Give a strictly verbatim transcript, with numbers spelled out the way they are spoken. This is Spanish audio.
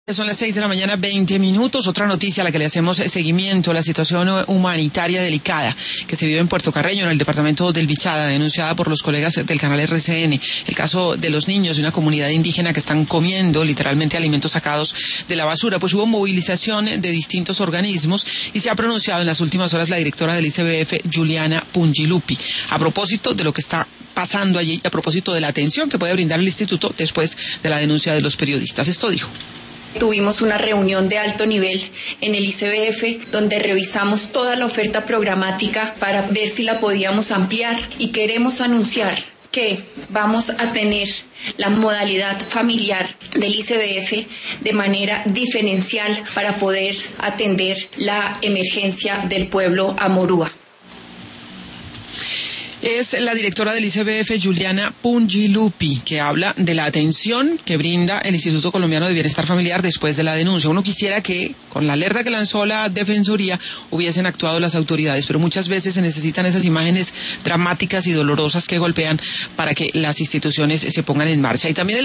Son las seis de la mañana, veinte minutos. Otra noticia a la que le hacemos seguimiento, la situación humanitaria delicada que se vive en Puerto Carreño, en el departamento del Bichada, denunciada por los colegas del canal R C N. El caso de los niños de una comunidad indígena que están comiendo literalmente alimentos sacados de la basura. Pues hubo movilización de distintos organismos y se ha pronunciado en las últimas horas la directora del I C B F, Juliana Pungilupi, a propósito de lo que está pasando allí, a propósito de la atención que puede brindar el instituto después de la denuncia de los periodistas. Esto dijo. Tuvimos una reunión de alto nivel en el I C B F donde revisamos toda la oferta programática para ver si la podíamos ampliar y queremos anunciar que vamos a tener la modalidad familiar del I C B F de manera diferencial para poder atender la emergencia del pueblo amorúa. Es la directora del I C B F, Juliana Pungilupi, que habla de la atención que brinda el Instituto Colombiano de Bienestar Familiar después de la denuncia. Uno quisiera que, con la alerta que lanzó la Defensoría, hubiesen actuado las autoridades, pero muchas veces se necesitan esas imágenes dramáticas y dolorosas que golpean para que las instituciones se pongan en marcha. Y también el